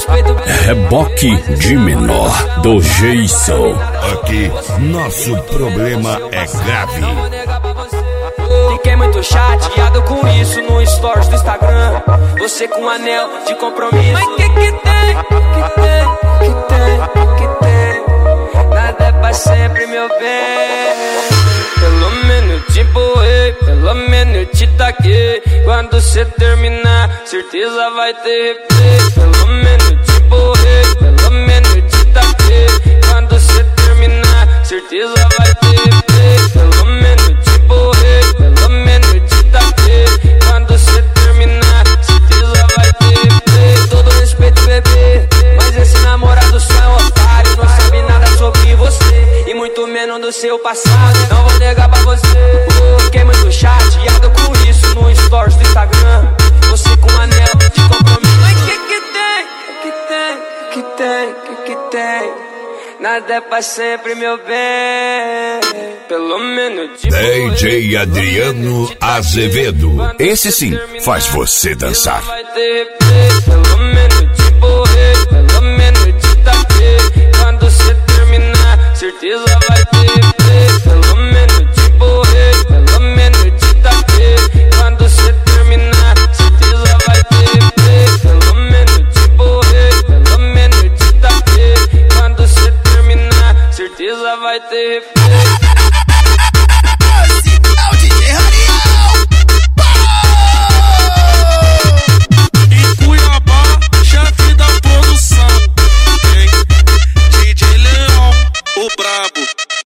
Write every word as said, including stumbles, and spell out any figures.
respeito. Reboque de menor do Jason. Aqui, nosso problema é grave. Fiquei muito chateado com isso no stories do Instagram. Você com um anel de compromisso. Mas que que tem? Que tem? Que tem? Que tem? Nada é pra sempre, meu bem. Pelo menos te empurrei, pelo menos te taquei. Quando cê terminar, certeza vai ter replay. Pelo menos te empurrei, pelo menos te taquei. Quando cê terminar, certeza vai ter replay. Pelo menos te empurrei, pelo menos te taquei. Quando cê terminar, certeza vai ter replay. Todo respeito, bebê, mas esse namorado só é um otário. Não sabe nada sobre você e muito menos do seu passado. Não vou negar pra você, fiquei muito chateado com isso no stories do Instagram. Você com um anel de compromisso. Mas que que tem? Que tem? Que tem? Que que tem? Nada é pra sempre, meu bem. Pelo menos de D J Adriano Azevedo. Esse sim faz você dançar. vai ter replay. Pelo menos te empurrei, pelo menos te taquei. Quando cê terminar, certeza vai ter replay. Pelo menos te empurrei, pelo menos te taquei. Quando cê terminar, certeza vai ter replay. Pelo menos te empurrei, pelo menos te taquei. Quando cê terminar, certeza vai ter replay.